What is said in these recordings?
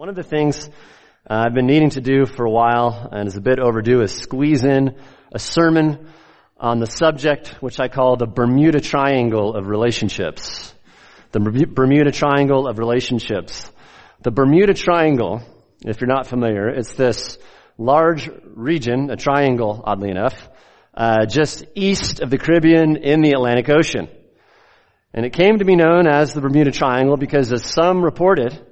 One of the things I've been needing to do for a while and is a bit overdue is squeeze in a sermon on the subject which I call the Bermuda Triangle of relationships. The Bermuda Triangle of relationships. The Bermuda Triangle, if you're not familiar, it's this large region, a triangle, oddly enough, just east of the Caribbean in the Atlantic Ocean. And it came to be known as the Bermuda Triangle because, as some reported,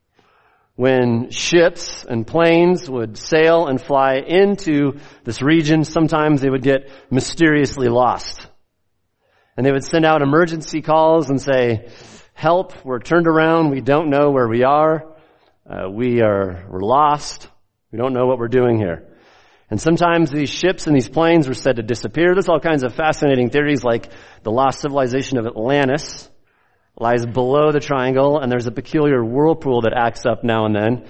when ships and planes would sail and fly into this region, sometimes they would get mysteriously lost. And they would send out emergency calls and say, "Help, we're turned around, we don't know where we are, we're lost, we don't know what we're doing here." And sometimes these ships and these planes were said to disappear. There's all kinds of fascinating theories, like the lost civilization of Atlantis lies below the triangle, and there's a peculiar whirlpool that acts up now and then.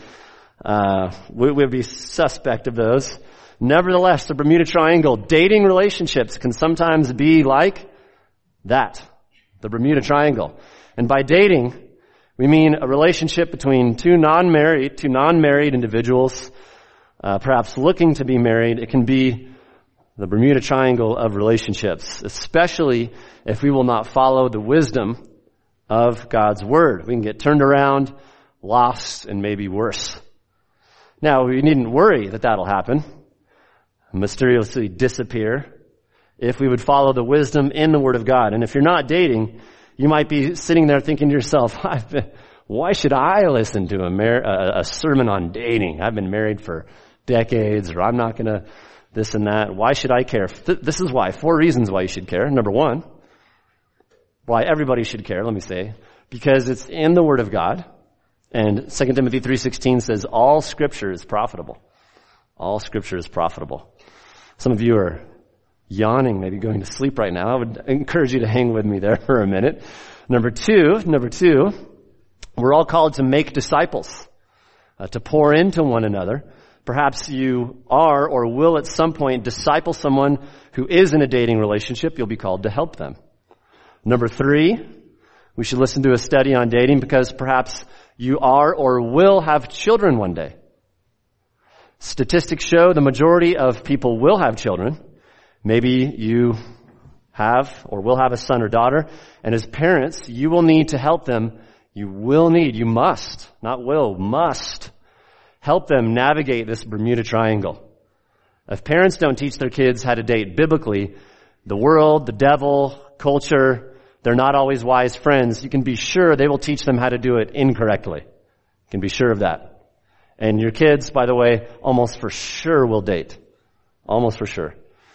We would be suspect of those. Nevertheless, the Bermuda Triangle, dating relationships can sometimes be like that, the Bermuda Triangle. And by dating, we mean a relationship between two non-married individuals, perhaps looking to be married. It can be the Bermuda Triangle of relationships, especially if we will not follow the wisdom of God's Word. We can get turned around, lost, and maybe worse. Now, we needn't worry that that'll happen, mysteriously disappear, if we would follow the wisdom in the Word of God. And if you're not dating, you might be sitting there thinking to yourself, why should I listen to a sermon on dating? I've been married for decades, or I'm not going to this and that. Why should I care? This is why. 4 reasons why you should care. Number 1, why everybody should care, let me say, because it's in the Word of God. And 2 Timothy 3:16 says, all Scripture is profitable. All Scripture is profitable. Some of you are yawning, maybe going to sleep right now. I would encourage you to hang with me there for a minute. Number two, we're all called to make disciples, to pour into one another. Perhaps you are or will at some point disciple someone who is in a dating relationship. You'll be called to help them. Number 3, we should listen to a study on dating because perhaps you are or will have children one day. Statistics show the majority of people will have children. Maybe you have or will have a son or daughter, and as parents, you will need to help them. You must help them navigate this Bermuda Triangle. If parents don't teach their kids how to date biblically, the world, the devil, culture, they're not always wise friends. You can be sure they will teach them how to do it incorrectly. You can be sure of that. And your kids, by the way, almost for sure will date. Almost for sure.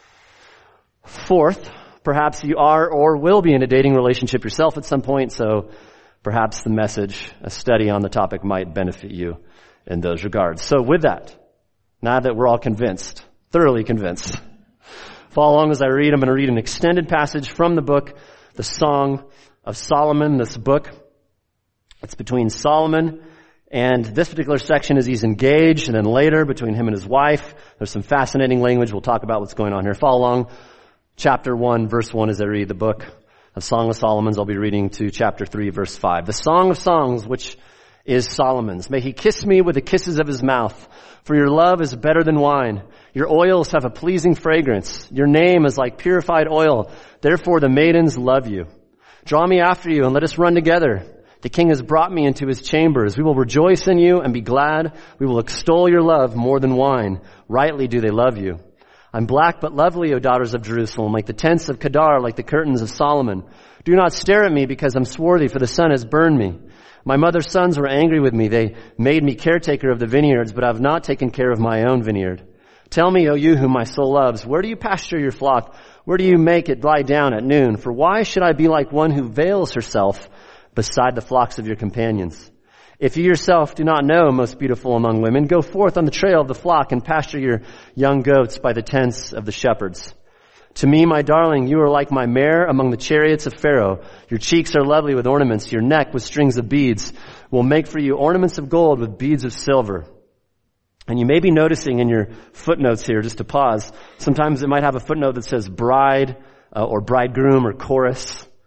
4th, perhaps you are or will be in a dating relationship yourself at some point, so perhaps the message, a study on the topic, might benefit you in those regards. So with that, now that we're all convinced, thoroughly convinced, follow along as I read. I'm going to read an extended passage from the book, The Song of Solomon. This book, it's between Solomon and this particular section as he's engaged, and then later between him and his wife. There's some fascinating language. We'll talk about what's going on here. Follow along. Chapter 1, verse 1 as I read the book of Song of Solomon's. I'll be reading to chapter 3, verse 5. The Song of Songs, which is Solomon's. May he kiss me with the kisses of his mouth, for your love is better than wine. Your oils have a pleasing fragrance. Your name is like purified oil. Therefore the maidens love you. Draw me after you and let us run together. The king has brought me into his chambers. We will rejoice in you and be glad. We will extol your love more than wine. Rightly do they love you. I'm black but lovely, O daughters of Jerusalem, like the tents of Kedar, like the curtains of Solomon. Do not stare at me because I'm swarthy, for the sun has burned me. My mother's sons were angry with me. They made me caretaker of the vineyards, but I have not taken care of my own vineyard. Tell me, O you whom my soul loves, where do you pasture your flock? Where do you make it lie down at noon? For why should I be like one who veils herself beside the flocks of your companions? If you yourself do not know, most beautiful among women, go forth on the trail of the flock and pasture your young goats by the tents of the shepherds. To me, my darling, you are like my mare among the chariots of Pharaoh. Your cheeks are lovely with ornaments, your neck with strings of beads. We'll make for you ornaments of gold with beads of silver. And you may be noticing in your footnotes here, just to pause, sometimes it might have a footnote that says bride or bridegroom or chorus.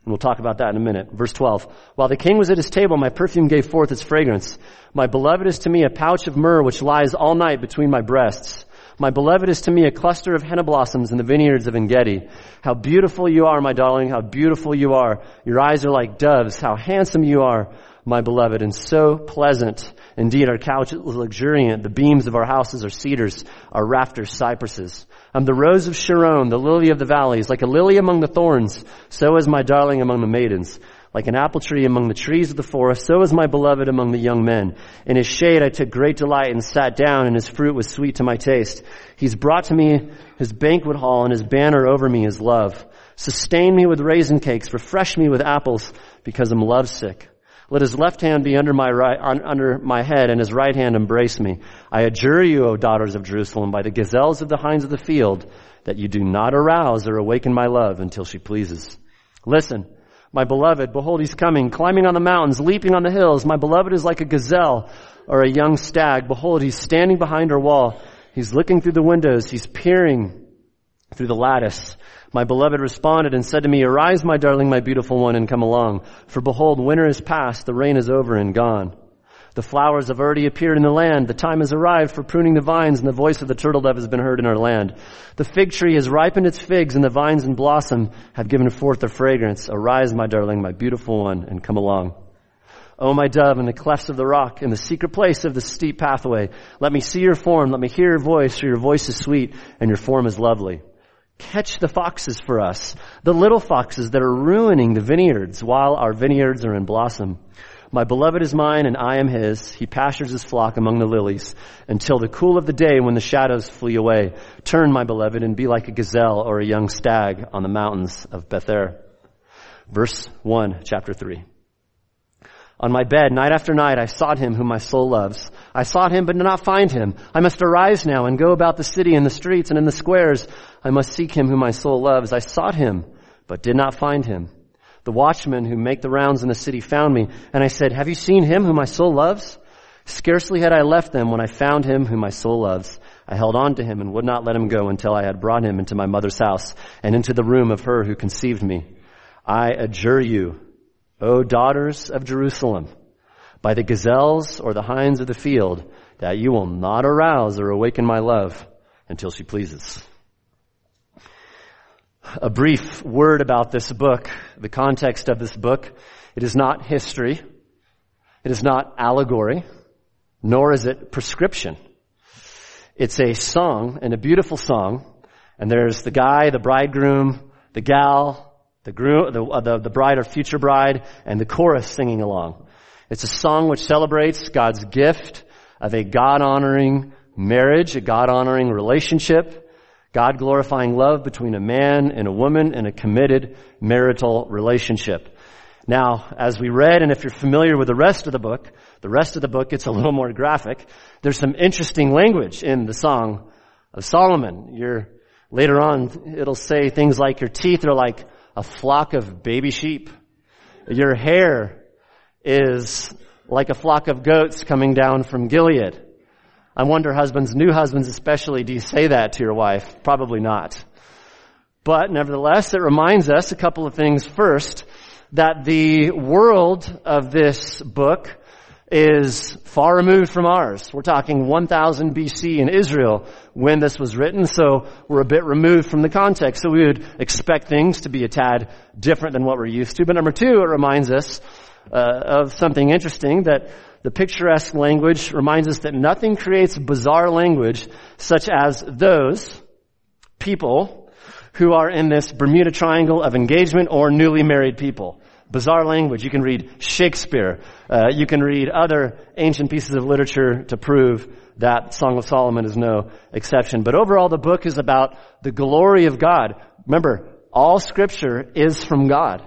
And we'll talk about that in a minute. Verse 12. While the king was at his table, my perfume gave forth its fragrance. My beloved is to me a pouch of myrrh which lies all night between my breasts. My beloved is to me a cluster of henna blossoms in the vineyards of En-gedi. How beautiful you are, my darling. How beautiful you are. Your eyes are like doves. How handsome you are, my beloved, and so pleasant. Indeed, our couch is luxuriant. The beams of our houses are cedars, our rafters cypresses. I'm the rose of Sharon, the lily of the valleys, like a lily among the thorns. So is my darling among the maidens. Like an apple tree among the trees of the forest, so is my beloved among the young men. In his shade I took great delight and sat down, and his fruit was sweet to my taste. He's brought to me his banquet hall, and his banner over me is love. Sustain me with raisin cakes, refresh me with apples, because I'm lovesick. Let his left hand be under my head, and his right hand embrace me. I adjure you, O daughters of Jerusalem, by the gazelles of the hinds of the field, that you do not arouse or awaken my love until she pleases. Listen, my beloved, behold, he's coming, climbing on the mountains, leaping on the hills. My beloved is like a gazelle or a young stag. Behold, he's standing behind her wall. He's looking through the windows. He's peering through the lattice. My beloved responded and said to me, arise, my darling, my beautiful one, and come along. For behold, winter is past, the rain is over and gone. The flowers have already appeared in the land. The time has arrived for pruning the vines, and the voice of the turtle dove has been heard in our land. The fig tree has ripened its figs, and the vines in blossom have given forth their fragrance. Arise, my darling, my beautiful one, and come along. O my dove, in the clefts of the rock, in the secret place of the steep pathway, let me see your form, let me hear your voice, for your voice is sweet, and your form is lovely. Catch the foxes for us, the little foxes that are ruining the vineyards while our vineyards are in blossom. My beloved is mine and I am his. He pastures his flock among the lilies until the cool of the day when the shadows flee away. Turn, my beloved, and be like a gazelle or a young stag on the mountains of Bether. Verse 1, chapter 3. On my bed, night after night, I sought him whom my soul loves. I sought him, but did not find him. I must arise now and go about the city and the streets and in the squares. I must seek him whom my soul loves. I sought him, but did not find him. The watchmen who make the rounds in the city found me, and I said, have you seen him whom my soul loves? Scarcely had I left them when I found him whom my soul loves. I held on to him and would not let him go until I had brought him into my mother's house and into the room of her who conceived me. I adjure you, O daughters of Jerusalem, by the gazelles or the hinds of the field, that you will not arouse or awaken my love until she pleases. A brief word about this book, the context of this book. It is not history. It is not allegory, nor is it prescription. It's a song, and a beautiful song. And there's the guy, the bridegroom, the gal, the groom, the bride or future bride, and the chorus singing along. It's a song which celebrates God's gift of a God-honoring marriage, a God-honoring relationship, God-glorifying love between a man and a woman in a committed marital relationship. Now, as we read, and if you're familiar with the rest of the book gets a little more graphic. There's some interesting language in the Song of Solomon. Later on, it'll say things like your teeth are like a flock of baby sheep. Your hair is like a flock of goats coming down from Gilead. I wonder, new husbands especially, do you say that to your wife? Probably not. But nevertheless, it reminds us a couple of things. First, that the world of this book is far removed from ours. We're talking 1000 BC in Israel when this was written, so we're a bit removed from the context. So we would expect things to be a tad different than what we're used to. But number two, it reminds us of something interesting, that the picturesque language reminds us that nothing creates bizarre language such as those people who are in this Bermuda Triangle of engagement or newly married people. Bizarre language. You can read Shakespeare. You can read other ancient pieces of literature to prove that Song of Solomon is no exception. But overall, the book is about the glory of God. Remember, all Scripture is from God.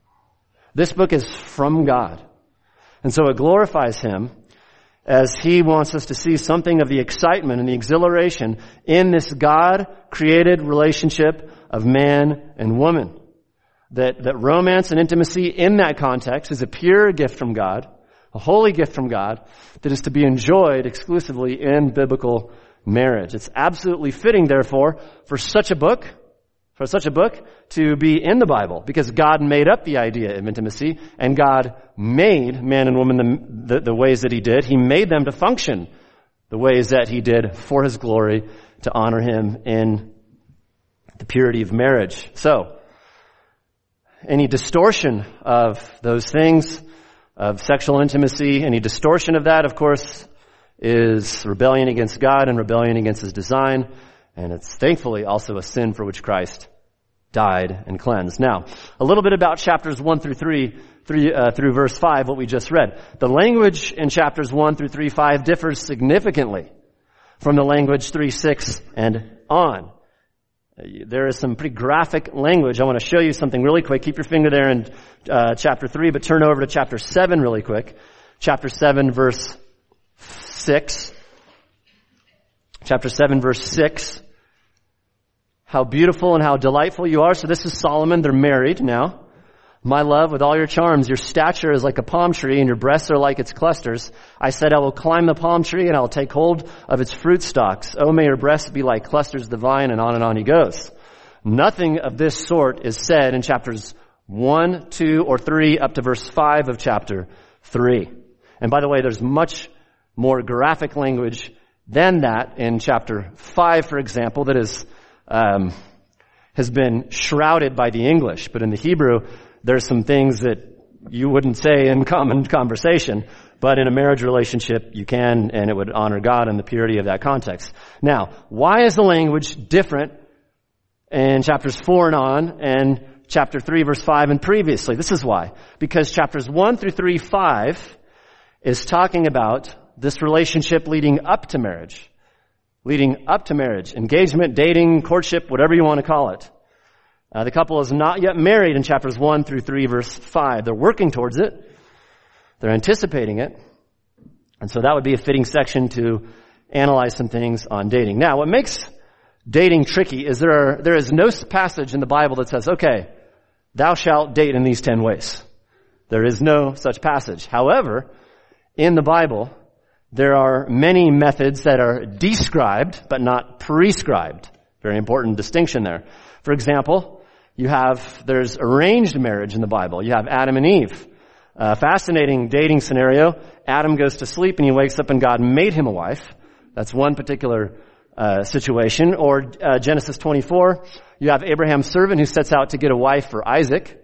This book is from God. And so it glorifies Him as He wants us to see something of the excitement and the exhilaration in this God-created relationship of man and woman. That romance and intimacy in that context is a pure gift from God, a holy gift from God, that is to be enjoyed exclusively in biblical marriage. It's absolutely fitting, therefore, for such a book for such a book to be in the Bible, because God made up the idea of intimacy, and God made man and woman the ways that he did. He made them to function the ways that he did for his glory, to honor him in the purity of marriage. So, any distortion of those things, of sexual intimacy, any distortion of that, of course, is rebellion against God and rebellion against his design. And it's thankfully also a sin for which Christ died and cleansed. Now, a little bit about chapters 1 through 3 through verse 5, what we just read. The language in chapters 1 through 3:5 differs significantly from the language 3:6 and on. There is some pretty graphic language. I want to show you something really quick. Keep your finger there in chapter 3, but turn over to chapter 7 really quick. Chapter 7, verse 6. Chapter 7, verse 6. How beautiful and how delightful you are. So this is Solomon. They're married now. My love, with all your charms, your stature is like a palm tree and your breasts are like its clusters. I said, I will climb the palm tree and I will take hold of its fruit stalks. Oh, may your breasts be like clusters of the vine, and on he goes. Nothing of this sort is said in chapters 1, 2, or 3 up to verse 5 of chapter 3. And by the way, there's much more graphic language than that in chapter 5, for example, that has been shrouded by the English. But in the Hebrew, there's some things that you wouldn't say in common conversation, but in a marriage relationship you can, and it would honor God in the purity of that context. Now, why is the language different in chapters 4 and on, and chapter 3, verse 5, and previously? This is why. Because chapters 1 through 3, 5 is talking about this relationship leading up to marriage. Leading up to marriage. Engagement, dating, courtship, whatever you want to call it. The couple is not yet married in chapters 1 through 3, verse 5. They're working towards it. They're anticipating it. And so that would be a fitting section to analyze some things on dating. Now, what makes dating tricky is there is no passage in the Bible that says, okay, thou shalt date in these 10 ways. There is no such passage. However, in the Bible, there are many methods that are described, but not prescribed. Very important distinction there. For example, there's arranged marriage in the Bible. You have Adam and Eve. Fascinating dating scenario. Adam goes to sleep and he wakes up and God made him a wife. That's one particular situation. Or Genesis 24, you have Abraham's servant who sets out to get a wife for Isaac.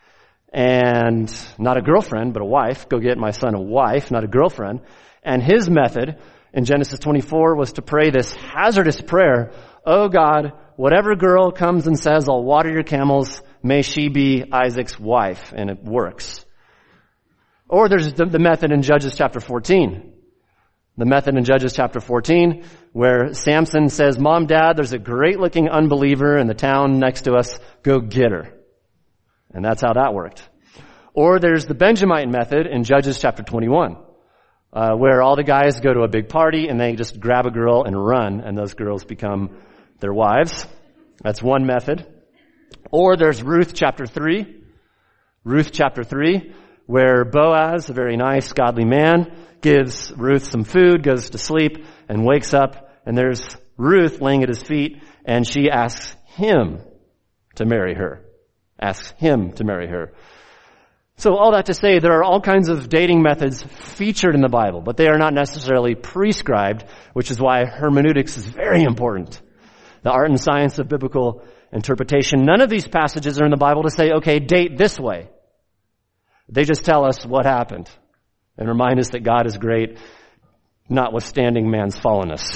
And not a girlfriend, but a wife. Go get my son a wife, not a girlfriend. And his method in Genesis 24 was to pray this hazardous prayer. Oh God, whatever girl comes and says, I'll water your camels, may she be Isaac's wife. And it works. Or there's the method in Judges chapter 14. The method in Judges chapter 14 where Samson says, Mom, Dad, there's a great looking unbeliever in the town next to us. Go get her. And that's how that worked. Or there's the Benjamite method in Judges chapter 21. Where all the guys go to a big party and they just grab a girl and run, and those girls become their wives. That's one method. Or there's Ruth chapter 3. Ruth chapter 3, where Boaz, a very nice, godly man, gives Ruth some food, goes to sleep, and wakes up, and there's Ruth laying at his feet, and she asks him to marry her. Asks him to marry her. So all that to say, there are all kinds of dating methods featured in the Bible, but they are not necessarily prescribed, which is why hermeneutics is very important. The art and science of biblical interpretation. None of these passages are in the Bible to say, okay, date this way. They just tell us what happened and remind us that God is great, notwithstanding man's fallenness.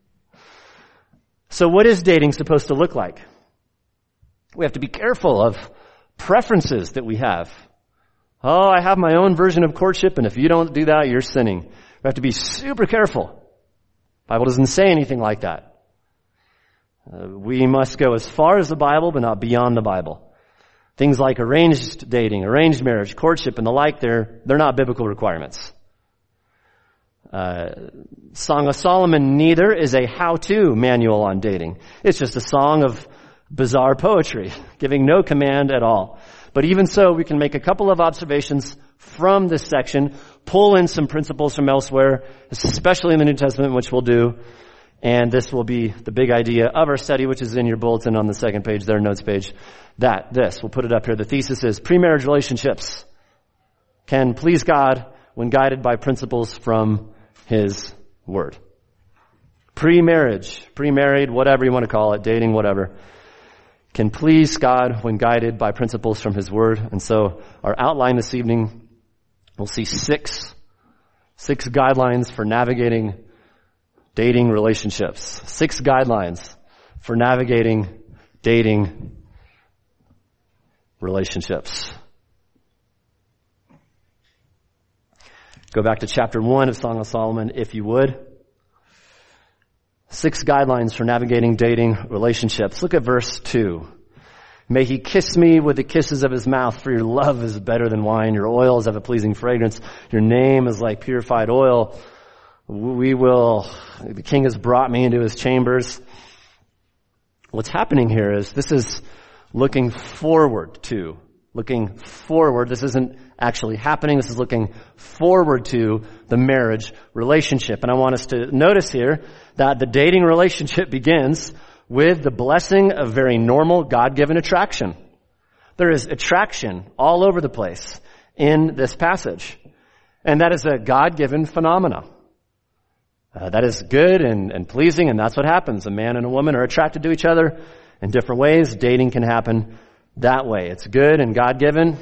So what is dating supposed to look like? We have to be careful of preferences that we have. Oh, I have my own version of courtship, and if you don't do that, you're sinning. We have to be super careful. The Bible doesn't say anything like that. We must go as far as the Bible, but not beyond the Bible. Things like arranged dating, arranged marriage, courtship, and the like, they're not biblical requirements. Song of Solomon neither is a how-to manual on dating. It's just a song of bizarre poetry, giving no command at all. But even so, we can make a couple of observations from this section, pull in some principles from elsewhere, especially in the New Testament, which we'll do, And this will be the big idea of our study, which is in your bulletin on the second page, their notes page. We'll put it up here. The thesis is pre-marriage relationships can please God when guided by principles from His Word. Pre-marriage, pre-married, whatever you want to call it, dating, whatever, can please God when guided by principles from His Word. And so our outline this evening, we'll see six guidelines for navigating dating relationships. 6 guidelines for navigating dating relationships. Go back to chapter 1 of Song of Solomon, if you would. 6 guidelines for navigating dating relationships. Look at verse 2. May he kiss me with the kisses of his mouth, for your love is better than wine. Your oils have a pleasing fragrance. Your name is like purified oil. The king has brought me into his chambers. What's happening here is this is looking forward to. Looking forward. This isn't actually happening. This is looking forward to the marriage relationship. And I want us to notice here that the dating relationship begins with the blessing of very normal God-given attraction. There is attraction all over the place in this passage. And that is a God-given phenomena. That is good and pleasing, and that's what happens. A man and a woman are attracted to each other in different ways. Dating can happen that way. It's good and God-given.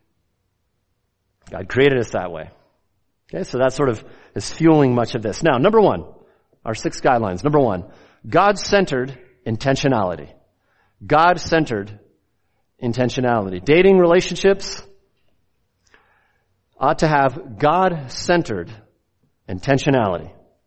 God created us that way. Okay, so that sort of is fueling much of this. Now, number 1, our 6 guidelines. Number 1, God-centered intentionality. God-centered intentionality. Dating relationships ought to have God-centered intentionality.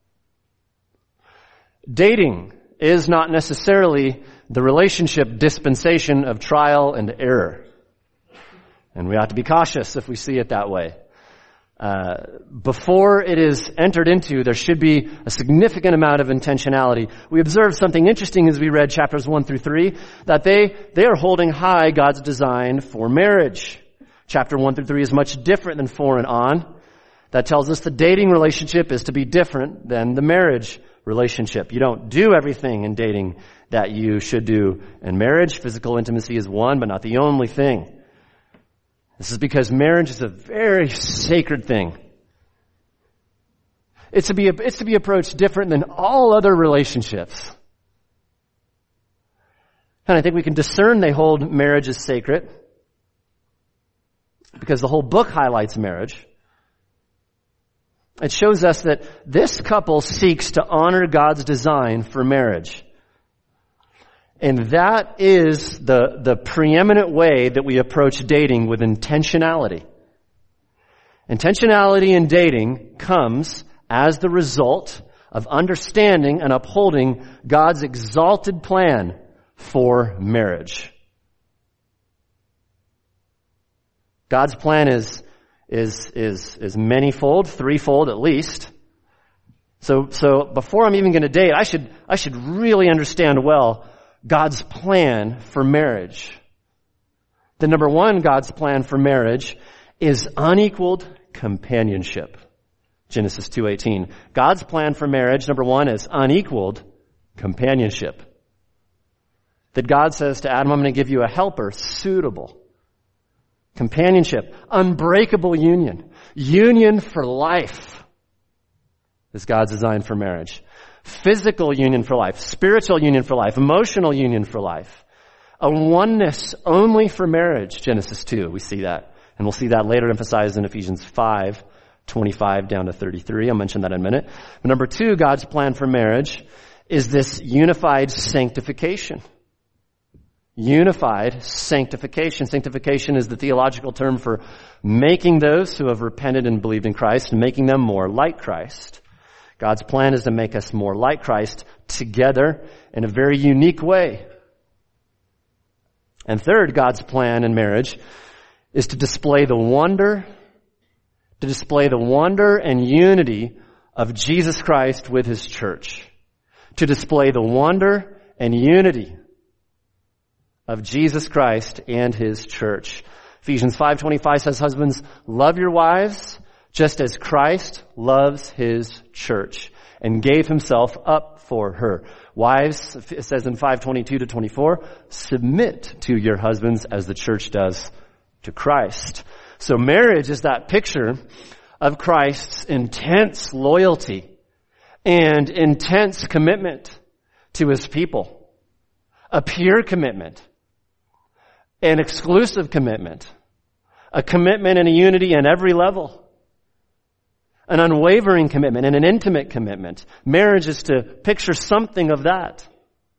Dating is not necessarily the relationship dispensation of trial and error. And we ought to be cautious if we see it that way. Before it is entered into, there should be a significant amount of intentionality. We observed something interesting as we read chapters 1 through 3, that they are holding high God's design for marriage. Chapter 1 through 3 is much different than 4 and on. That tells us the dating relationship is to be different than the marriage relationship. You don't do everything in dating that you should do in marriage. Physical intimacy is one, but not the only thing. This is because marriage is a very sacred thing. It's to be approached different than all other relationships. And I think we can discern they hold marriage as sacred because the whole book highlights marriage. It shows us that this couple seeks to honor God's design for marriage. And that is the preeminent way that we approach dating, with intentionality. Intentionality in dating comes as the result of understanding and upholding God's exalted plan for marriage. God's plan is manyfold, threefold at least. So before I'm even going to date, I should really understand well God's plan for marriage. The number 1, God's plan for marriage is unequaled companionship. Genesis 2:18. God's plan for marriage, number 1, is unequaled companionship. That God says to Adam, I'm going to give you a helper suitable. Companionship, unbreakable union, union for life is God's design for marriage. Physical union for life, spiritual union for life, emotional union for life. A oneness only for marriage, Genesis 2, we see that. And we'll see that later emphasized in Ephesians 5:25 down to 33. I'll mention that in a minute. But number 2, God's plan for marriage is this unified sanctification. Unified sanctification. Sanctification is the theological term for making those who have repented and believed in Christ, making them more like Christ. God's plan is to make us more like Christ together in a very unique way. And third, God's plan in marriage is to display the wonder and unity of Jesus Christ with His church. To display the wonder and unity of Jesus Christ and His church. Ephesians 5:25 says, husbands, love your wives just as Christ loves His church and gave himself up for her. Wives, it says in 5:22-24, submit to your husbands as the church does to Christ. So marriage is that picture of Christ's intense loyalty and intense commitment to his people. A pure commitment, an exclusive commitment, a commitment and a unity in every level, an unwavering commitment and an intimate commitment. Marriage is to picture something of that.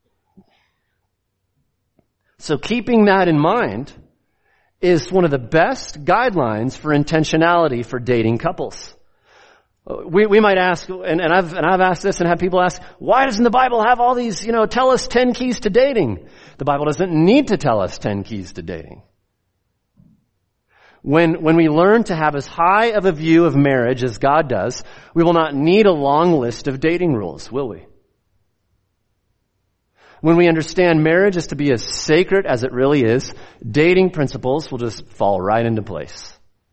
So keeping that in mind is one of the best guidelines for intentionality for dating couples. We might ask, and I've asked this and had people ask, why doesn't the Bible have all these, tell us 10 keys to dating? The Bible doesn't need to tell us 10 keys to dating. When we learn to have as high of a view of marriage as God does, we will not need a long list of dating rules, will we? When we understand marriage is to be as sacred as it really is, dating principles will just fall right into place.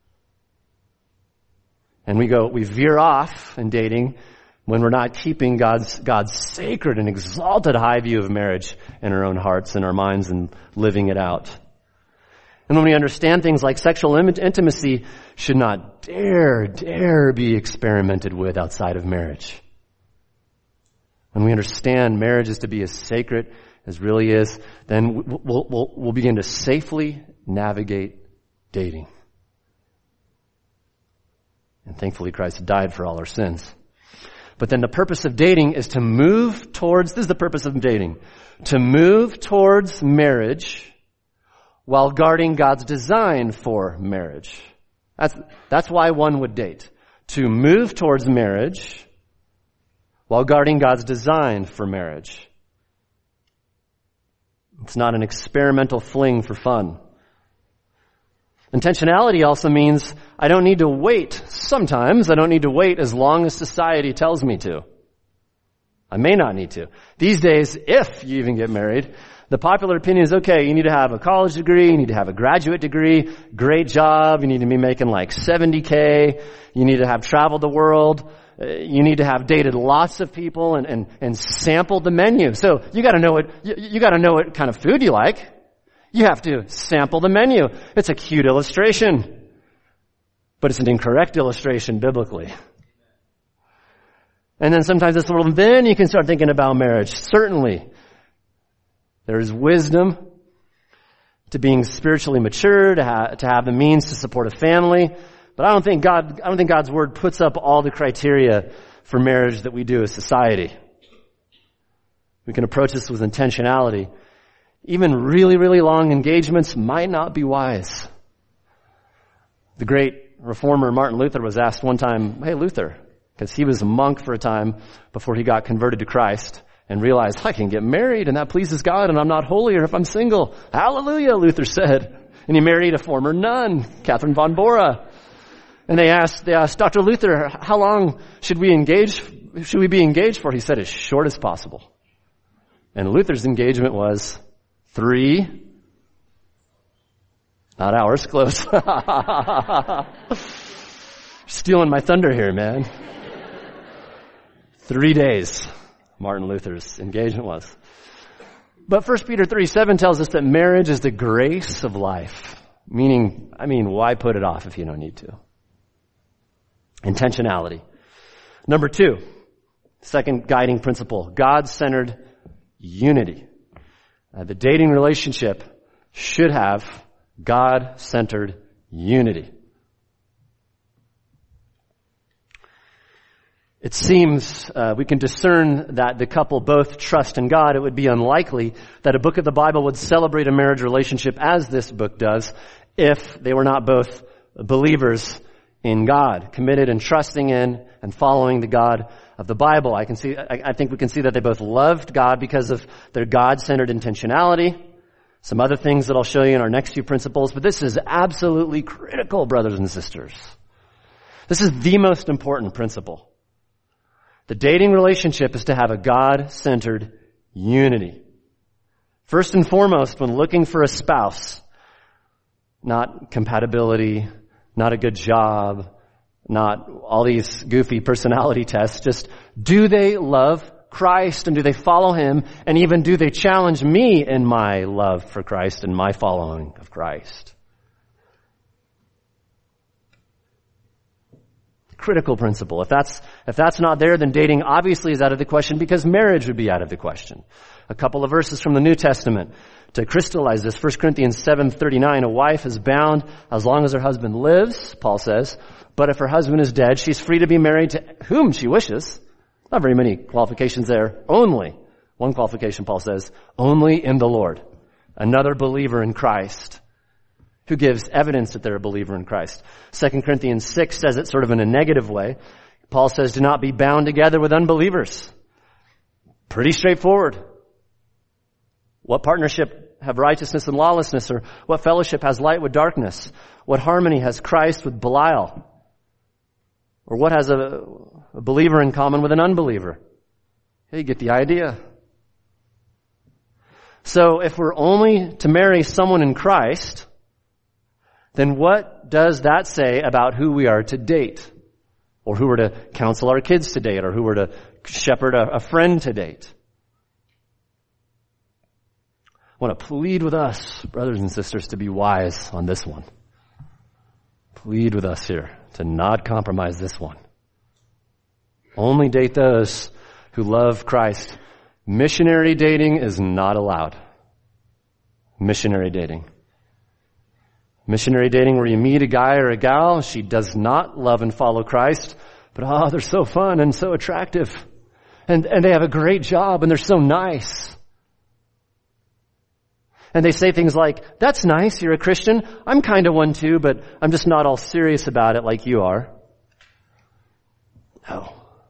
And we veer off in dating when we're not keeping God's sacred and exalted high view of marriage in our own hearts and our minds and living it out. And when we understand things like sexual intimacy should not dare be experimented with outside of marriage. When we understand marriage is to be as sacred as really is, then we'll begin to safely navigate dating. And thankfully Christ died for all our sins. But then the purpose of dating is to move towards, this is the purpose of dating, to move towards marriage while guarding God's design for marriage. That's why one would date. To move towards marriage while guarding God's design for marriage. It's not an experimental fling for fun. Intentionality also means I don't need to wait. Sometimes I don't need to wait as long as society tells me to. I may not need to. These days, if you even get married, the popular opinion is, okay, you need to have a college degree, you need to have a graduate degree, great job, you need to be making like $70K, you need to have traveled the world, you need to have dated lots of people and sampled the menu. So you gotta know what kind of food you like. You have to sample the menu. It's a cute illustration, but it's an incorrect illustration biblically. And then sometimes it's a little, then you can start thinking about marriage. Certainly, there is wisdom to being spiritually mature, to have the means to support a family. But I don't think God's word puts up all the criteria for marriage that we do as society. We can approach this with intentionality. Even really, really long engagements might not be wise. The great reformer Martin Luther was asked one time, hey Luther, because he was a monk for a time before he got converted to Christ and realized, I can get married and that pleases God and I'm not holier if I'm single. Hallelujah, Luther said. And he married a former nun, Catherine von Bora. And they asked Dr. Luther, how long should we be engaged for? He said, as short as possible. And Luther's engagement was 3, not hours, close. Stealing my thunder here, man. 3 days, Martin Luther's engagement was. But 1 Peter 3:7 tells us that marriage is the grace of life. Meaning, why put it off if you don't need to? Intentionality. Number 2, second guiding principle, God-centered unity. The dating relationship should have God-centered unity. It seems we can discern that the couple both trust in God. It would be unlikely that a book of the Bible would celebrate a marriage relationship as this book does if they were not both believers in God, committed and trusting in and following the God of the Bible. I think we can see that they both loved God because of their God-centered intentionality. Some other things that I'll show you in our next few principles, but this is absolutely critical, brothers and sisters. This is the most important principle. The dating relationship is to have a God-centered unity. First and foremost, when looking for a spouse, not compatibility, not a good job, Not all these goofy personality tests. Just, do they love Christ and do they follow Him? And even, do they challenge me in my love for Christ and my following of Christ? Critical principle. If that's not there, then dating obviously is out of the question, because marriage would be out of the question. A couple of verses from the New Testament to crystallize this. 1 Corinthians 7:39, a wife is bound as long as her husband lives, Paul says, but if her husband is dead, she's free to be married to whom she wishes. Not very many qualifications there. Only. One qualification, Paul says, only in the Lord. Another believer in Christ, who gives evidence that they're a believer in Christ. 2 Corinthians 6 says it sort of in a negative way. Paul says, do not be bound together with unbelievers. Pretty straightforward. What partnership have righteousness and lawlessness? Or what fellowship has light with darkness? What harmony has Christ with Belial? Or what has a believer in common with an unbeliever? You get the idea. So if we're only to marry someone in Christ, then what does that say about who we are to date? Or who we're to counsel our kids to date? Or who we're to shepherd a friend to date? I want to plead with us, brothers and sisters, to be wise on this one. Plead with us here to not compromise this one. Only date those who love Christ. Missionary dating is not allowed. Missionary dating. Missionary dating where you meet a guy or a gal, she does not love and follow Christ, but they're so fun and so attractive. And they have a great job and they're so nice. And they say things like, that's nice, you're a Christian. I'm kind of one too, but I'm just not all serious about it like you are. No.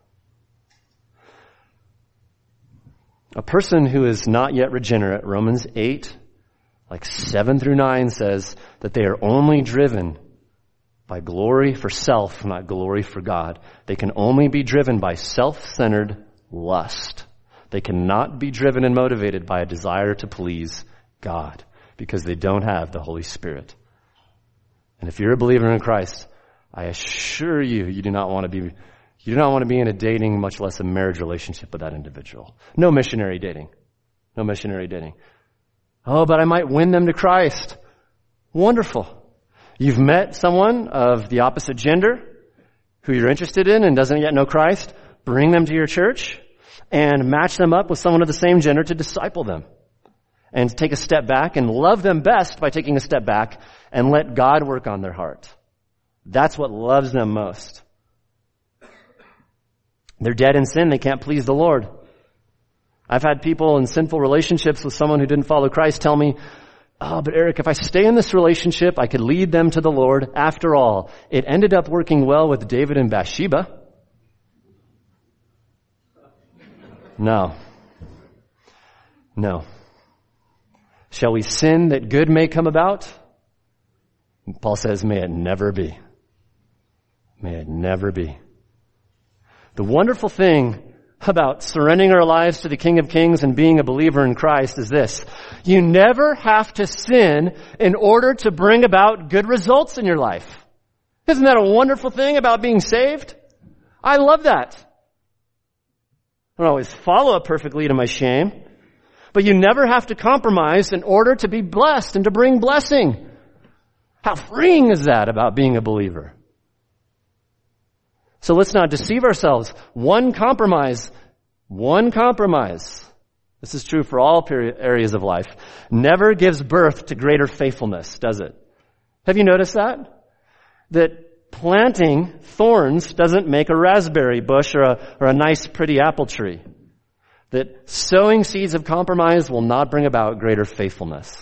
A person who is not yet regenerate, Romans 8, like 7 through 9 says that they are only driven by glory for self, not glory for God. They can only be driven by self-centered lust. They cannot be driven and motivated by a desire to please God, because they don't have the Holy Spirit. And if you're a believer in Christ, I assure you, you do not want to be in a dating, much less a marriage relationship with that individual. No missionary dating. No missionary dating. Oh, but I might win them to Christ. Wonderful. You've met someone of the opposite gender who you're interested in and doesn't yet know Christ. Bring them to your church and match them up with someone of the same gender to disciple them. And take a step back and love them best by taking a step back and let God work on their heart. That's what loves them most. They're dead in sin. They can't please the Lord. I've had people in sinful relationships with someone who didn't follow Christ tell me, but Eric, if I stay in this relationship, I could lead them to the Lord. After all, it ended up working well with David and Bathsheba. No. Shall we sin that good may come about? Paul says, may it never be. May it never be. The wonderful thing about surrendering our lives to the King of Kings and being a believer in Christ is this. You never have to sin in order to bring about good results in your life. Isn't that a wonderful thing about being saved? I love that. I don't always follow it perfectly to my shame. But you never have to compromise in order to be blessed and to bring blessing. How freeing is that about being a believer? So let's not deceive ourselves. One compromise, this is true for all areas of life, never gives birth to greater faithfulness, does it? Have you noticed that? That planting thorns doesn't make a raspberry bush or a nice pretty apple tree. That sowing seeds of compromise will not bring about greater faithfulness.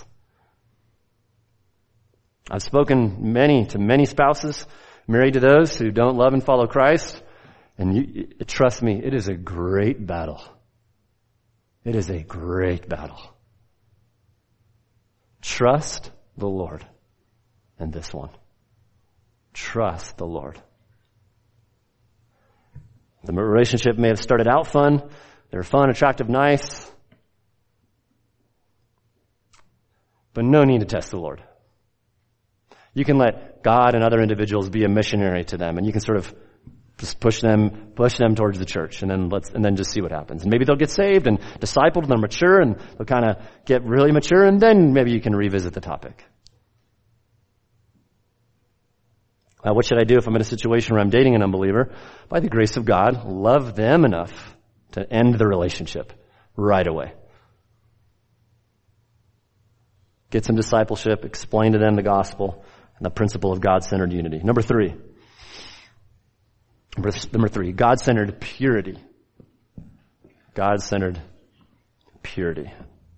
I've spoken to many spouses married to those who don't love and follow Christ, and trust me, it is a great battle. It is a great battle. Trust the Lord in this one. Trust the Lord. The relationship may have started out fun. They're fun, attractive, nice. But no need to test the Lord. You can let God and other individuals be a missionary to them, and you can sort of just push them towards the church, and then just see what happens. And maybe they'll get saved and discipled, and they're mature, and they'll kind of get really mature, and then maybe you can revisit the topic. What should I do if I'm in a situation where I'm dating an unbeliever? By the grace of God, love them enough to end the relationship right away. Get some discipleship, explain to them the gospel and the principle of God-centered unity. Number three, God-centered purity. God-centered purity.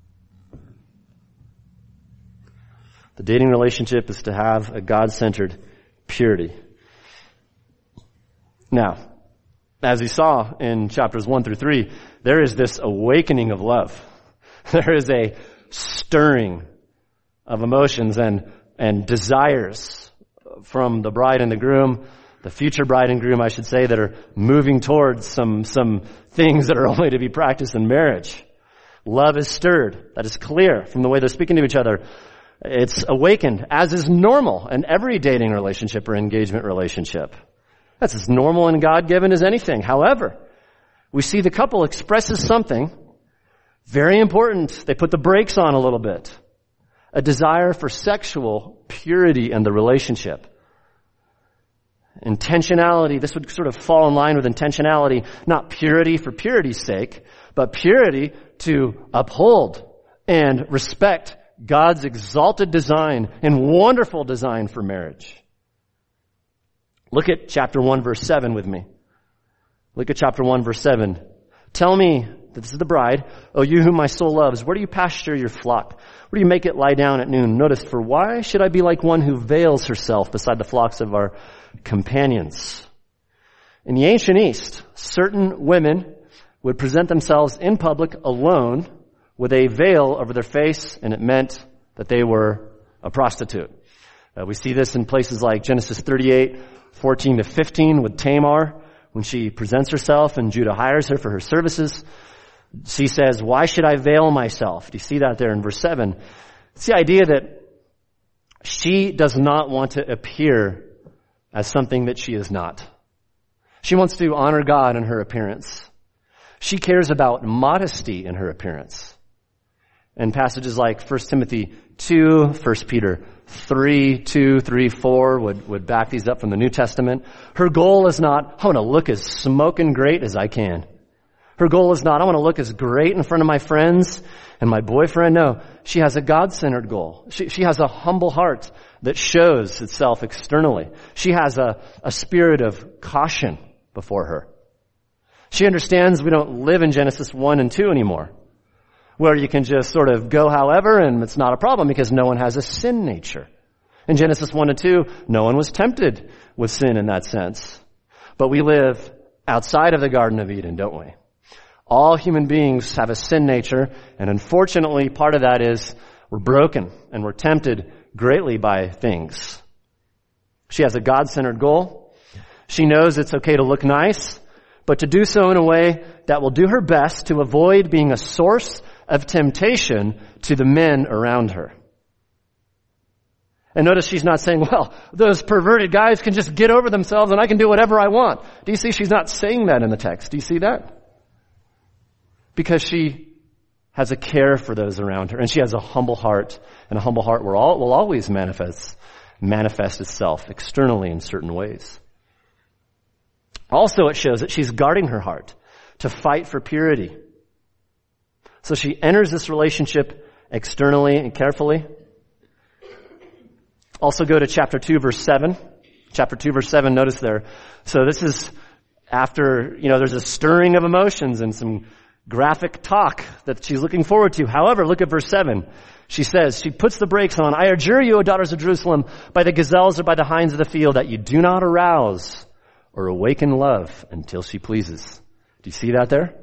The dating relationship is to have a God-centered purity. Now, as we saw in chapters 1 through 3, there is this awakening of love. There is a stirring of emotions and desires from the bride and the groom, the future bride and groom, I should say, that are moving towards some things that are only to be practiced in marriage. Love is stirred. That is clear from the way they're speaking to each other. It's awakened, as is normal in every dating relationship or engagement relationship. That's as normal and God-given as anything. However, we see the couple expresses something very important. They put the brakes on a little bit. A desire for sexual purity in the relationship. Intentionality, this would sort of fall in line with intentionality, not purity for purity's sake, but purity to uphold and respect God's exalted design and wonderful design for marriage. Look at chapter 1, verse 7 with me. Look at chapter 1, verse 7. Tell me, this is the bride, O you whom my soul loves, where do you pasture your flock? Where do you make it lie down at noon? Notice, for why should I be like one who veils herself beside the flocks of our companions? In the ancient East, certain women would present themselves in public alone with a veil over their face, and it meant that they were a prostitute. We see this in places like Genesis 38, 14 to 15 with Tamar, when she presents herself and Judah hires her for her services. She says, why should I veil myself? Do you see that there in verse 7? It's the idea that she does not want to appear as something that she is not. She wants to honor God in her appearance. She cares about modesty in her appearance. And passages like 1 Timothy 2, 1 Peter 3, 2, 3, 4 would back these up from the New Testament. Her goal is not, I want to look as smoking great as I can. Her goal is not, I want to look as great in front of my friends and my boyfriend. No, she has a God-centered goal. She has a humble heart that shows itself externally. She has a spirit of caution before her. She understands we don't live in Genesis 1 and 2 anymore, where you can just sort of go however, and it's not a problem because no one has a sin nature. In Genesis 1 and 2, no one was tempted with sin in that sense. But we live outside of the Garden of Eden, don't we? All human beings have a sin nature, and unfortunately part of that is we're broken and we're tempted greatly by things. She has a God-centered goal. She knows it's okay to look nice, but to do so in a way that will do her best to avoid being a source of temptation to the men around her. And notice she's not saying, well, those perverted guys can just get over themselves and I can do whatever I want. Do you see she's not saying that in the text? Do you see that? Because she has a care for those around her, and she has a humble heart, and a humble heart will always manifest itself externally in certain ways. Also, it shows that she's guarding her heart to fight for purity. So she enters this relationship externally and carefully. Also go to chapter 2, verse 7. Chapter 2, verse 7, notice there. So this is after, there's a stirring of emotions and some graphic talk that she's looking forward to. However, look at verse 7. She says, she puts the brakes on. I adjure you, O daughters of Jerusalem, by the gazelles or by the hinds of the field, that you do not arouse or awaken love until she pleases. Do you see that there?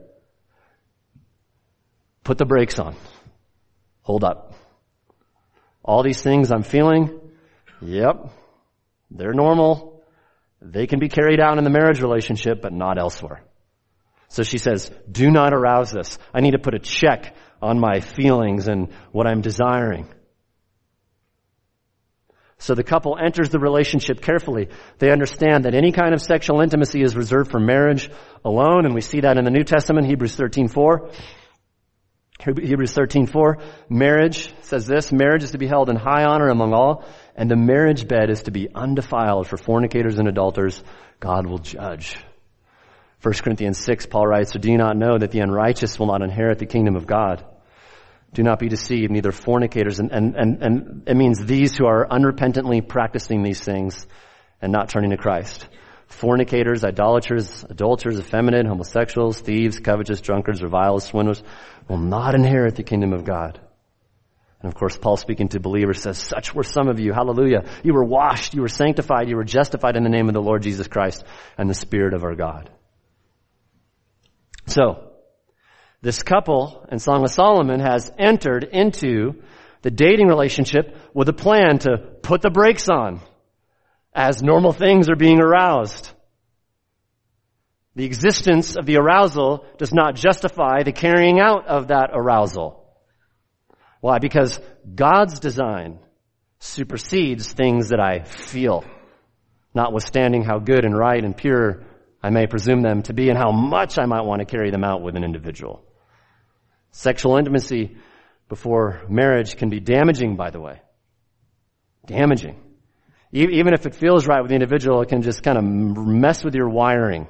Put the brakes on. Hold up. All these things I'm feeling, yep, they're normal. They can be carried out in the marriage relationship, but not elsewhere. So she says, do not arouse this. I need to put a check on my feelings and what I'm desiring. So the couple enters the relationship carefully. They understand that any kind of sexual intimacy is reserved for marriage alone, and we see that in the New Testament, Hebrews 13:4. Hebrews 13:4, marriage says this, marriage is to be held in high honor among all, and the marriage bed is to be undefiled. For fornicators and adulterers, God will judge. 1 Corinthians 6, Paul writes, "So do you not know that the unrighteous will not inherit the kingdom of God? Do not be deceived, neither fornicators," and it means these who are unrepentantly practicing these things and not turning to Christ. Fornicators, idolaters, adulterers, effeminate, homosexuals, thieves, covetous, drunkards, revilers, swindlers will not inherit the kingdom of God. And of course, Paul, speaking to believers, says, "Such were some of you, hallelujah. You were washed, you were sanctified, you were justified in the name of the Lord Jesus Christ and the Spirit of our God." So, this couple in Song of Solomon has entered into the dating relationship with a plan to put the brakes on as normal things are being aroused. The existence of the arousal does not justify the carrying out of that arousal. Why? Because God's design supersedes things that I feel, notwithstanding how good and right and pure I may presume them to be and how much I might want to carry them out with an individual. Sexual intimacy before marriage can be damaging, by the way. Damaging. Even if it feels right with the individual, it can just kind of mess with your wiring.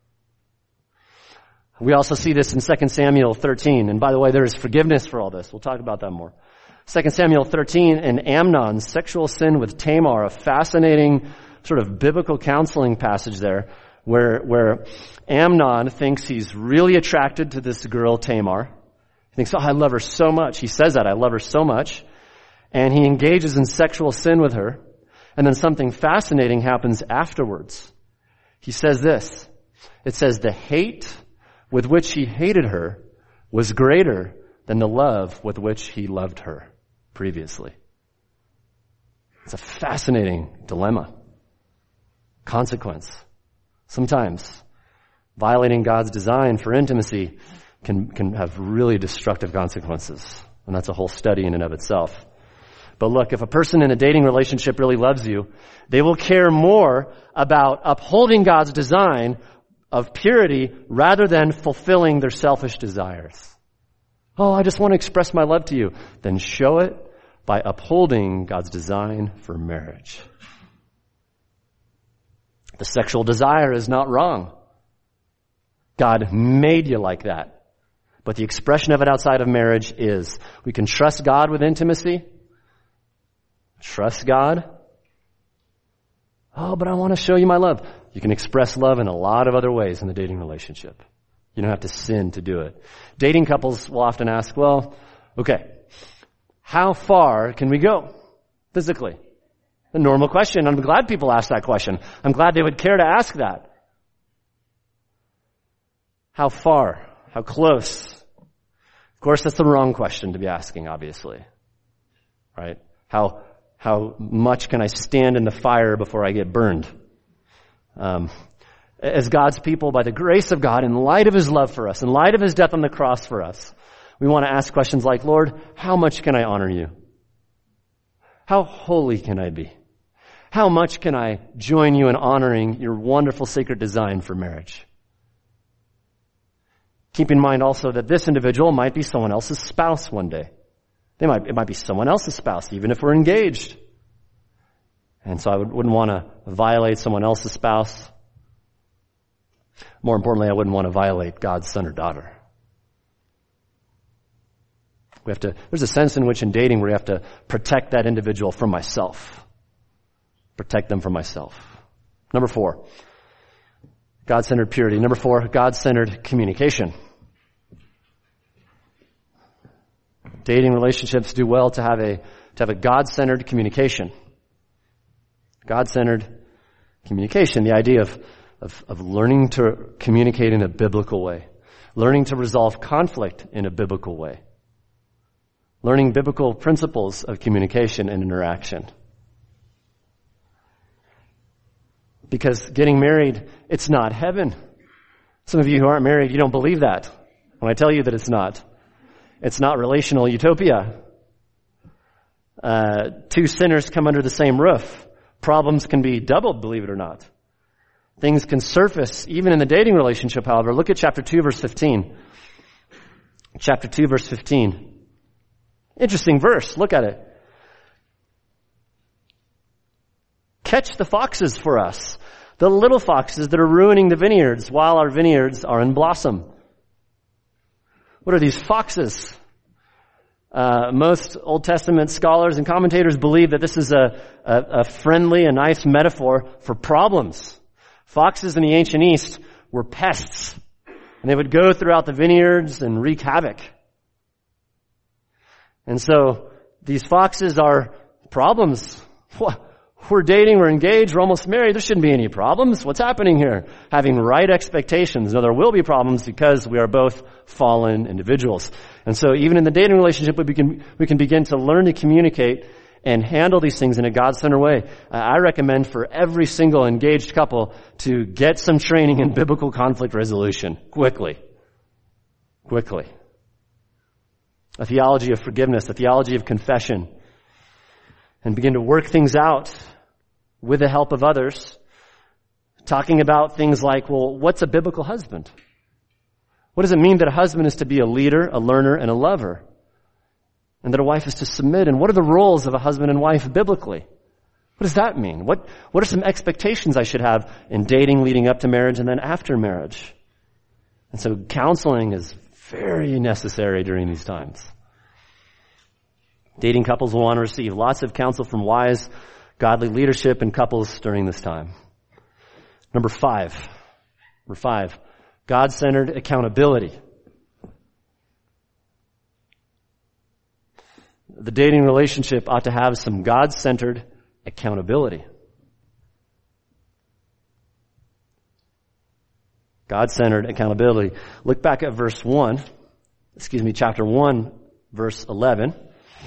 We also see this in 2 Samuel 13. And by the way, there is forgiveness for all this. We'll talk about that more. 2 Samuel 13 and Amnon's sexual sin with Tamar, a fascinating sort of biblical counseling passage there, where Amnon thinks he's really attracted to this girl, Tamar. He thinks, "Oh, I love her so much." He says that, "I love her so much." And he engages in sexual sin with her. And then something fascinating happens afterwards. He says this. It says, "The hate with which he hated her was greater than the love with which he loved her previously." It's a fascinating dilemma. Consequence. Sometimes violating God's design for intimacy can have really destructive consequences. And that's a whole study in and of itself. But look, if a person in a dating relationship really loves you, they will care more about upholding God's design of purity rather than fulfilling their selfish desires. "Oh, I just want to express my love to you." Then show it by upholding God's design for marriage. The sexual desire is not wrong. God made you like that. But the expression of it outside of marriage is. We can trust God with intimacy. Trust God. "Oh, but I want to show you my love." You can express love in a lot of other ways in the dating relationship. You don't have to sin to do it. Dating couples will often ask, well, okay, how far can we go physically? A normal question. I'm glad people ask that question. I'm glad they would care to ask that. How far? How close? Of course, that's the wrong question to be asking, obviously. Right? How much can I stand in the fire before I get burned? As God's people, by the grace of God, in light of His love for us, in light of His death on the cross for us, we want to ask questions like, Lord, how much can I honor you? How holy can I be? How much can I join you in honoring your wonderful sacred design for marriage? Keep in mind also that this individual might be someone else's spouse one day. It might be someone else's spouse, even if we're engaged. And so I wouldn't want to violate someone else's spouse. More importantly, I wouldn't want to violate God's son or daughter. There's a sense in which in dating we have to protect that individual from myself. Protect them from myself. Number 4, God-centered purity. Number 4, God-centered communication. Dating relationships do well to have a God-centered communication. God-centered communication. The idea of learning to communicate in a biblical way. Learning to resolve conflict in a biblical way. Learning biblical principles of communication and interaction. Because getting married, it's not heaven. Some of you who aren't married, you don't believe that. When I tell you that it's not relational utopia. Two sinners come under the same roof. Problems can be doubled, believe it or not. Things can surface even in the dating relationship, however. Look at chapter 2, verse 15. Chapter 2, verse 15. Interesting verse. Look at it. Catch the foxes for us, the little foxes that are ruining the vineyards while our vineyards are in blossom. What are these foxes? Most Old Testament scholars and commentators believe that this is a friendly, a nice metaphor for problems. Foxes in the ancient East were pests, and they would go throughout the vineyards and wreak havoc. And so these foxes are problems. We're dating, we're engaged, we're almost married. There shouldn't be any problems. What's happening here? Having right expectations. No, there will be problems because we are both fallen individuals. And so even in the dating relationship, we can begin to learn to communicate and handle these things in a God-centered way. I recommend for every single engaged couple to get some training in biblical conflict resolution quickly. A theology of forgiveness, a theology of confession, and begin to work things out with the help of others, talking about things like, well, what's a biblical husband? What does it mean that a husband is to be a leader, a learner, and a lover? And that a wife is to submit? And what are the roles of a husband and wife biblically? What does that mean? What are some expectations I should have in dating leading up to marriage and then after marriage? And so counseling is very necessary during these times. Dating couples will want to receive lots of counsel from wise, godly leadership in couples during this time. Number five, God-centered accountability. The dating relationship ought to have some God-centered accountability. God-centered accountability. Look back at chapter 1, verse 11.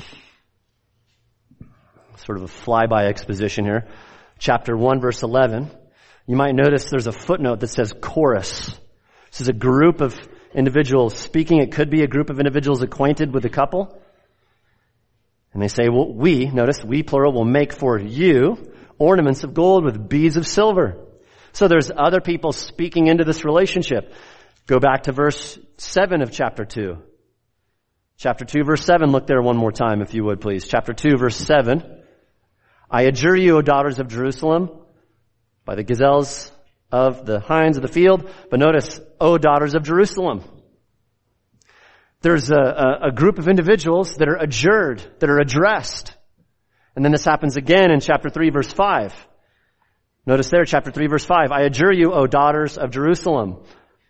Sort of a flyby exposition here. Chapter 1, verse 11. You might notice there's a footnote that says chorus. This is a group of individuals speaking. It could be a group of individuals acquainted with the couple. And they say, well, we plural, will make for you ornaments of gold with beads of silver. So there's other people speaking into this relationship. Go back to verse 7 of chapter 2. Chapter 2, verse 7. Look there one more time, if you would, please. Chapter 2, verse 7. I adjure you, O daughters of Jerusalem, by the gazelles of the hinds of the field. But notice, O daughters of Jerusalem. There's a group of individuals that are adjured, that are addressed. And then this happens again in chapter 3, verse 5. Notice there, chapter 3, verse 5. I adjure you, O daughters of Jerusalem.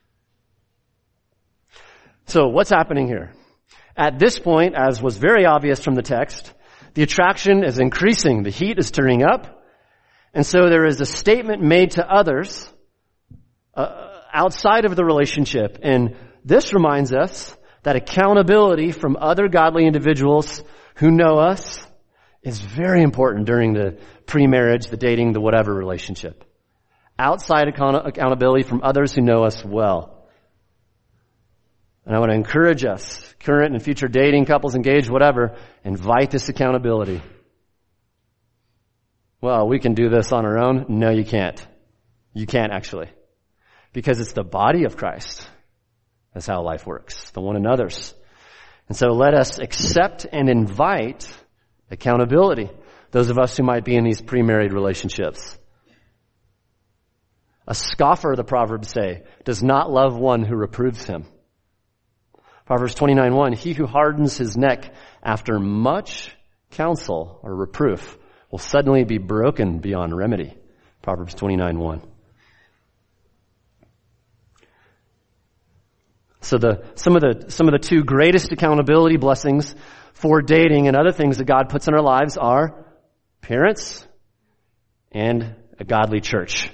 So what's happening here? At this point, as was very obvious from the text, the attraction is increasing. The heat is turning up. And so there is a statement made to others outside of the relationship. And this reminds us that accountability from other godly individuals who know us is very important during the pre-marriage, the dating, the whatever relationship. Outside accountability from others who know us well. And I want to encourage us, current and future dating couples, engaged, whatever, invite this accountability. Well, we can do this on our own. No, you can't. You can't actually. Because it's the body of Christ. That's how life works. The one another's. And so let us accept and invite accountability. Those of us who might be in these pre-married relationships. A scoffer, the Proverbs say, does not love one who reproves him. Proverbs 29:1, he who hardens his neck after much counsel or reproof will suddenly be broken beyond remedy. Proverbs 29:1. So some of the two greatest accountability blessings for dating and other things that God puts in our lives are parents and a godly church.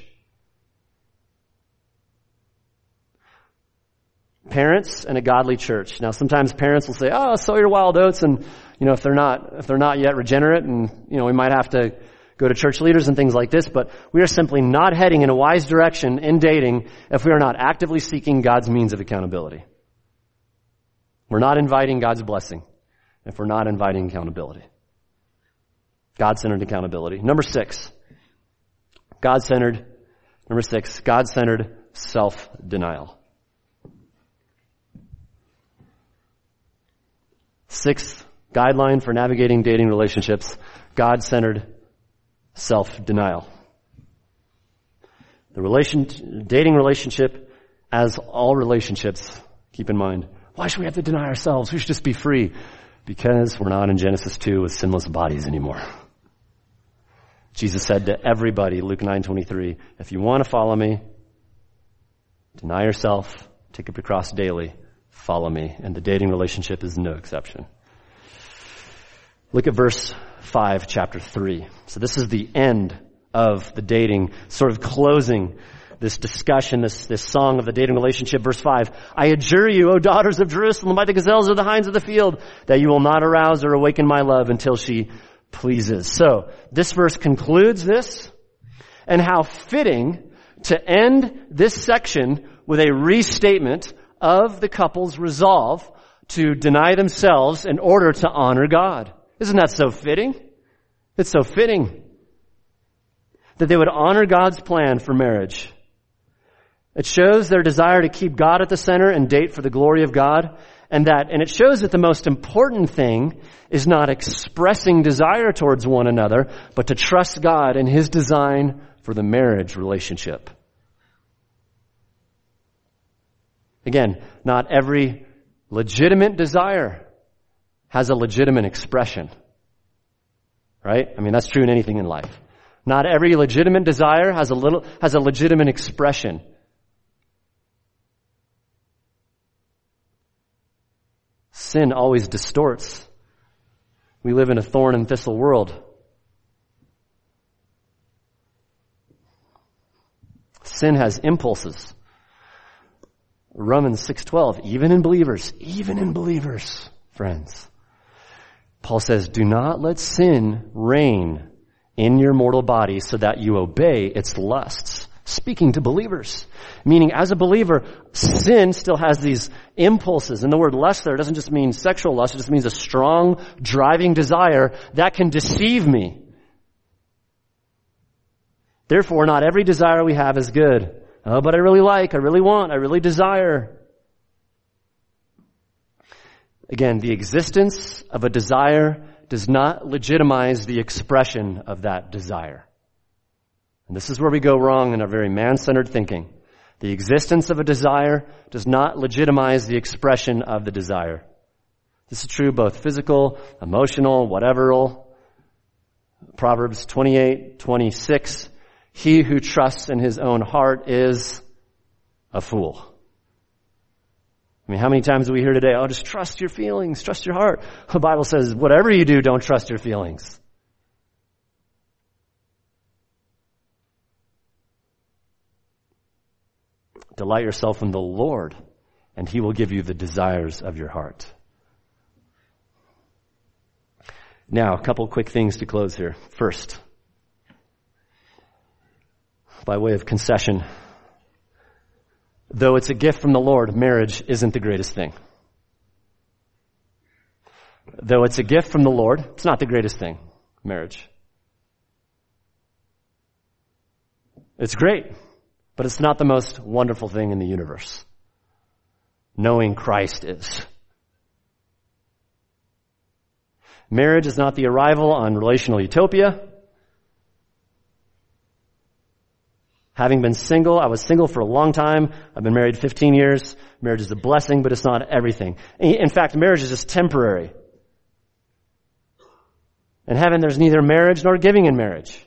Parents and a godly church. Now, sometimes parents will say, "Oh, sow your wild oats," and if they're not yet regenerate, and we might have to go to church leaders and things like this. But we are simply not heading in a wise direction in dating if we are not actively seeking God's means of accountability. We're not inviting God's blessing if we're not inviting accountability. God-centered accountability. Number 6, God-centered self-denial. 6th guideline for navigating dating relationships, God-centered self-denial. The dating relationship, as all relationships, keep in mind, why should we have to deny ourselves? We should just be free. Because we're not in Genesis 2 with sinless bodies anymore. Jesus said to everybody, Luke 9:23, if you want to follow me, deny yourself, take up your cross daily, follow me. And the dating relationship is no exception. Look at verse 5, chapter 3. So this is the end of the dating, sort of closing this discussion, this song of the dating relationship. Verse 5, I adjure you, O daughters of Jerusalem, by the gazelles or the hinds of the field, that you will not arouse or awaken my love until she pleases. So, this verse concludes this, and how fitting to end this section with a restatement of the couple's resolve to deny themselves in order to honor God. Isn't that so fitting? It's so fitting that they would honor God's plan for marriage. It shows their desire to keep God at the center and date for the glory of God. And it shows that the most important thing is not expressing desire towards one another, but to trust God and His design for the marriage relationship. Again, not every legitimate desire has a legitimate expression. Right? I mean, that's true in anything in life. Not every legitimate desire has a legitimate expression. Sin always distorts. We live in a thorn and thistle world. Sin has impulses. Romans 6:12, even in believers, friends. Paul says, do not let sin reign in your mortal body so that you obey its lusts. Speaking to believers. Meaning, as a believer, sin still has these impulses. And the word lust there doesn't just mean sexual lust, it just means a strong, driving desire that can deceive me. Therefore, not every desire we have is good. Oh, but I really want, I really desire. Again, the existence of a desire does not legitimize the expression of that desire. And this is where we go wrong in our very man-centered thinking. The existence of a desire does not legitimize the expression of the desire. This is true both physical, emotional, whatever. Proverbs 28:26. He who trusts in his own heart is a fool. I mean, how many times do we hear today, oh, just trust your feelings, trust your heart. The Bible says, whatever you do, don't trust your feelings. Delight yourself in the Lord, and He will give you the desires of your heart. Now, a couple quick things to close here. First, by way of concession, though it's a gift from the Lord, marriage isn't the greatest thing. Though it's a gift from the Lord, it's not the greatest thing, marriage. It's great, but it's not the most wonderful thing in the universe. Knowing Christ is. Marriage is not the arrival on relational utopia. Having been single, I was single for a long time. I've been married 15 years. Marriage is a blessing, but it's not everything. In fact, marriage is just temporary. In heaven, there's neither marriage nor giving in marriage.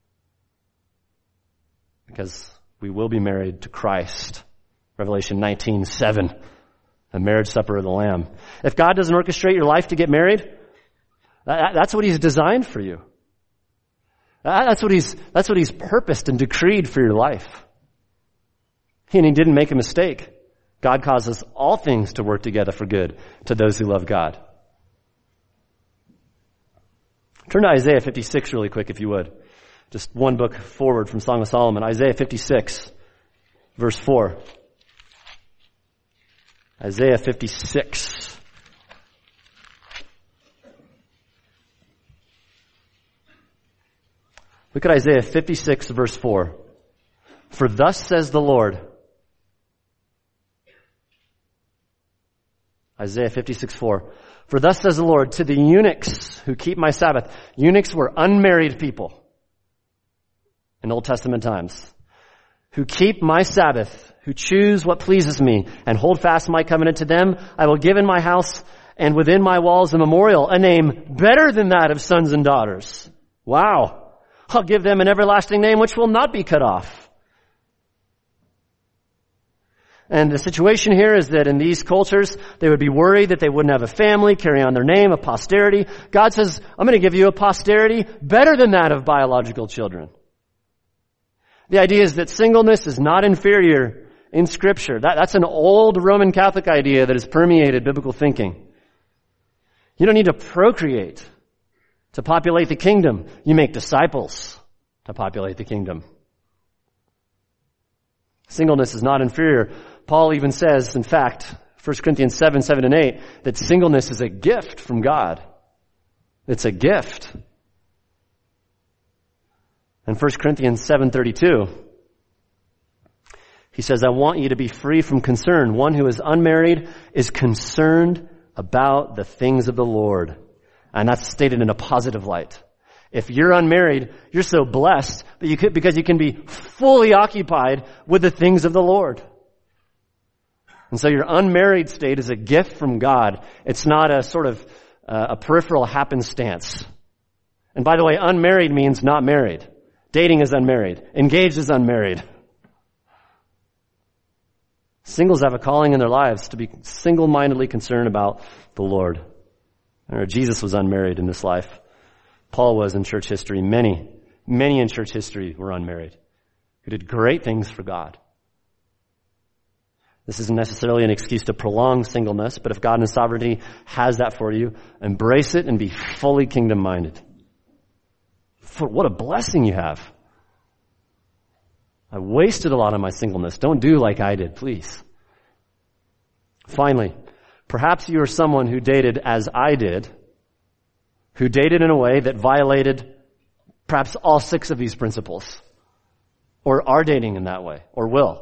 Because we will be married to Christ. Revelation 19:7, the marriage supper of the Lamb. If God doesn't orchestrate your life to get married, that's what He's designed for you. That's what He's purposed and decreed for your life. And He didn't make a mistake. God causes all things to work together for good to those who love God. Turn to Isaiah 56 really quick if you would. Just one book forward from Song of Solomon. Isaiah 56, verse 4. Isaiah 56. Look at Isaiah 56 verse 4. For thus says the Lord. Isaiah 56:4. For thus says the Lord to the eunuchs who keep my Sabbath. Eunuchs were unmarried people in Old Testament times. Who keep my Sabbath, who choose what pleases me, and hold fast my covenant. To them I will give in my house and within my walls a memorial, a name better than that of sons and daughters. Wow. I'll give them an everlasting name which will not be cut off. And the situation here is that in these cultures, they would be worried that they wouldn't have a family, carry on their name, a posterity. God says, I'm going to give you a posterity better than that of biological children. The idea is that singleness is not inferior in Scripture. That's an old Roman Catholic idea that has permeated biblical thinking. You don't need to procreate to populate the kingdom. You make disciples to populate the kingdom. Singleness is not inferior. Paul even says, in fact, 1 Corinthians 7 and 8, that singleness is a gift from God. It's a gift. In 1 Corinthians 7:32, he says, I want you to be free from concern. One who is unmarried is concerned about the things of the Lord. And that's stated in a positive light. If you're unmarried, you're so blessed that because you can be fully occupied with the things of the Lord. And so your unmarried state is a gift from God. It's not a sort of a peripheral happenstance. And by the way, unmarried means not married. Dating is unmarried. Engaged is unmarried. Singles have a calling in their lives to be single-mindedly concerned about the Lord. Jesus was unmarried in this life. Paul was in church history. Many in church history were unmarried, who did great things for God. This isn't necessarily an excuse to prolong singleness, but if God in His sovereignty has that for you, embrace it and be fully kingdom-minded. What a blessing you have. I wasted a lot of my singleness. Don't do like I did, please. Finally, perhaps you are someone who dated as I did, who dated in a way that violated perhaps all 6 of these principles, or are dating in that way, or will.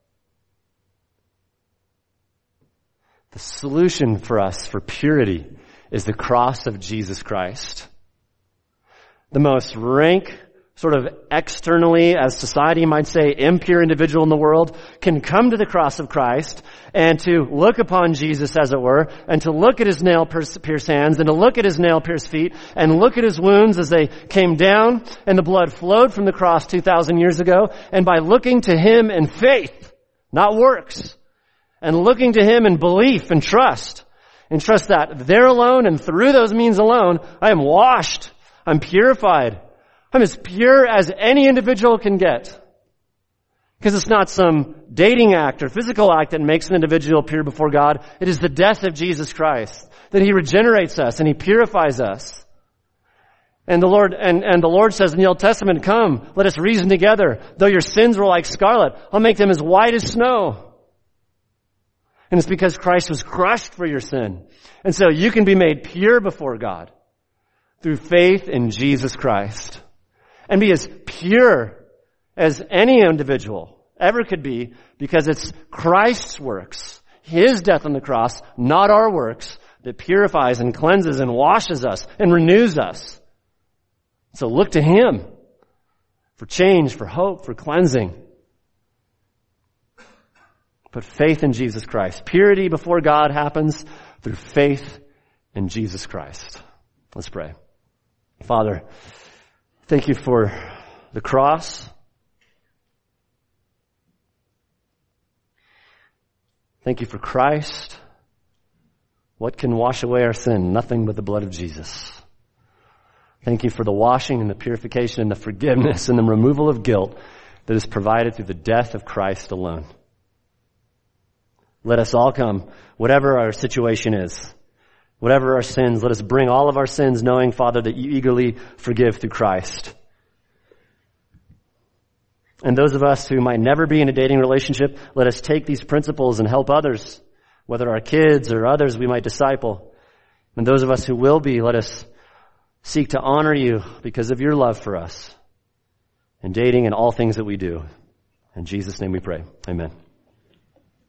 The solution for us for purity is the cross of Jesus Christ. The most rank, sort of externally, as society might say, impure individual in the world can come to the cross of Christ and to look upon Jesus, as it were, and to look at His nail-pierced hands and to look at His nail-pierced feet and look at His wounds as they came down and the blood flowed from the cross 2,000 years ago. And by looking to Him in faith, not works, and looking to Him in belief and trust that there alone and through those means alone, I am washed, I'm purified. I'm as pure as any individual can get. Because it's not some dating act or physical act that makes an individual pure before God. It is the death of Jesus Christ, that He regenerates us and He purifies us. And the Lord says in the Old Testament, come, let us reason together. Though your sins were like scarlet, I'll make them as white as snow. And it's because Christ was crushed for your sin. And so you can be made pure before God through faith in Jesus Christ. And be as pure as any individual ever could be, because it's Christ's works, His death on the cross, not our works, that purifies and cleanses and washes us and renews us. So look to Him for change, for hope, for cleansing. Put faith in Jesus Christ. Purity before God happens through faith in Jesus Christ. Let's pray. Father, thank You for the cross. Thank You for Christ. What can wash away our sin? Nothing but the blood of Jesus. Thank You for the washing and the purification and the forgiveness and the removal of guilt that is provided through the death of Christ alone. Let us all come, whatever our situation is, whatever our sins, let us bring all of our sins, knowing, Father, that You eagerly forgive through Christ. And those of us who might never be in a dating relationship, let us take these principles and help others, whether our kids or others we might disciple. And those of us who will be, let us seek to honor You because of Your love for us. in dating, and all things that we do. In Jesus' name we pray. Amen.